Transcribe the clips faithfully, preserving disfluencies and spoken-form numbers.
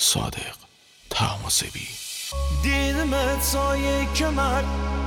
صادق طهماسبی. دیدمت سایه کمر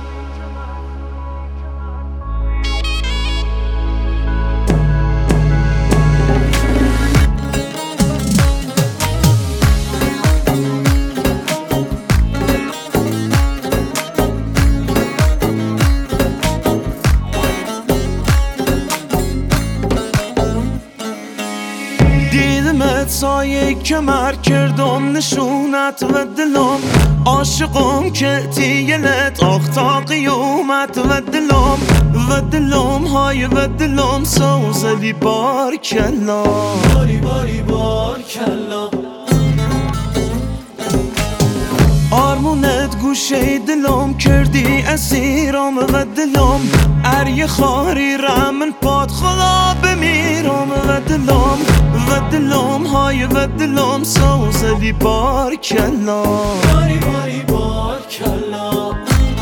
دیدمت سایه کمر کردم نشونت و دلم عاشقم که تیلت آخ تا قیومت و دلم و دلم های و دلم سوزلی بار کلا باری باری بار کلا آرمونت گوشه دلم کردی اسیرم و دلم اری خاری رمن پاد خلا بمیرم و دلم و دلم های و دلم سوزلی بار کلا باری باری بار کلا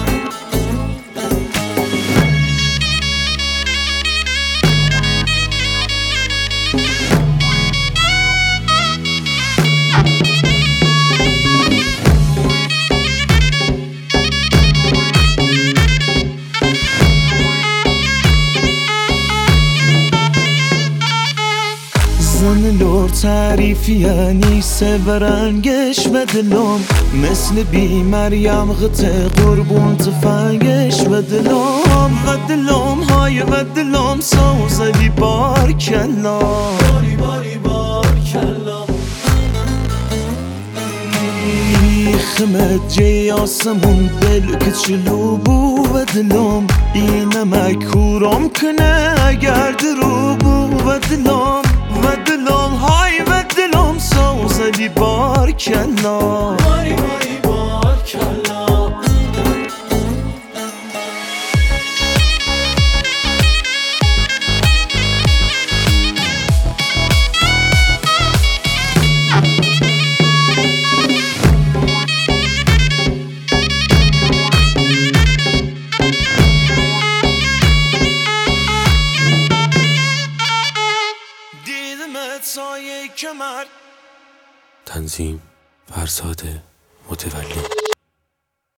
زن لور تعریفیه نیسه برنگش و دلم مثل بی مریم غته قربون تفنگش و دلم و دلم های و دلم سوزلی بار کلا باری باری بار کلا خمت جی آسمون دل که چلو بو و دلم اینم کورم کنه اگر درو بو و دلم و دلم های و دلم سوزلی بار کلا باری باری بار کلا دیدمت سایه کمر. تنظیم فرزاد متولی.